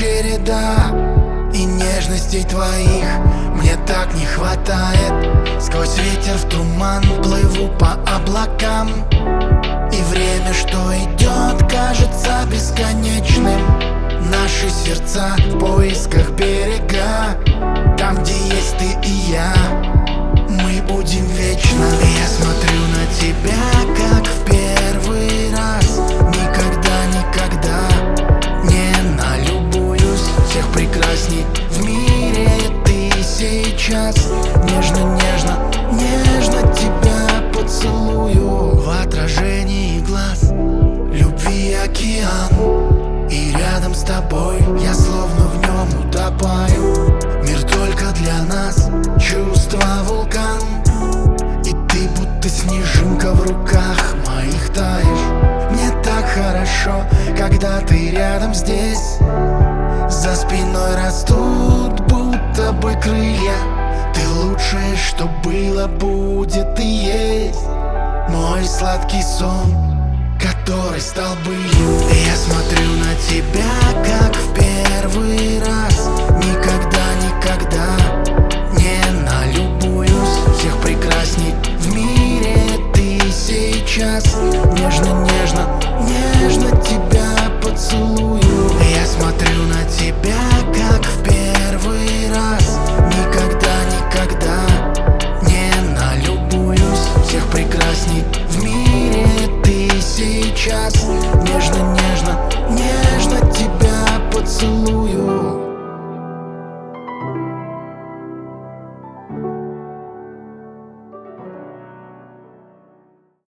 череда и нежностей твоих мне так не хватает. Сквозь ветер в туман плыву по облакам, и время, что идет, кажется бесконечным. Наши сердца в поисках берега, там, где есть ты и я, мы будем вечно. Я смотрю на тебя, как в первый раз. Никогда, никогда не налюбуюсь. Всех прекрасней в мире ты сейчас. Нежно, нежно, нежно тебя поцелую. В отражении глаз любви океан, и рядом с тобой я словно в нем утопаю. Мир только для нас, чувство вулкан, и ты будто снежинка в руках моих таешь. Мне так хорошо, когда ты рядом здесь. За спиной растут будто бы крылья. Ты лучшее, что было, будет и есть мой сладкий сон, который стал былью. Я смотрю на тебя, как в первый раз. Никогда, никогда не налюбуюсь. Всех прекрасней в мире ты сейчас. Нежно, нежно, нежно тебя поцелую.